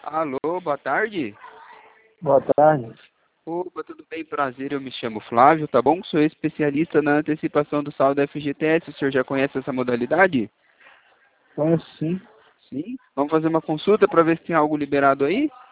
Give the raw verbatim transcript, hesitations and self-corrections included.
Alô, boa tarde. Boa tarde. Opa, tudo bem? Prazer, eu me chamo Flávio, tá bom? Sou especialista na antecipação do saldo F G T S. O senhor já conhece essa modalidade? Conheço sim. Sim. Vamos fazer uma consulta para ver se tem algo liberado aí?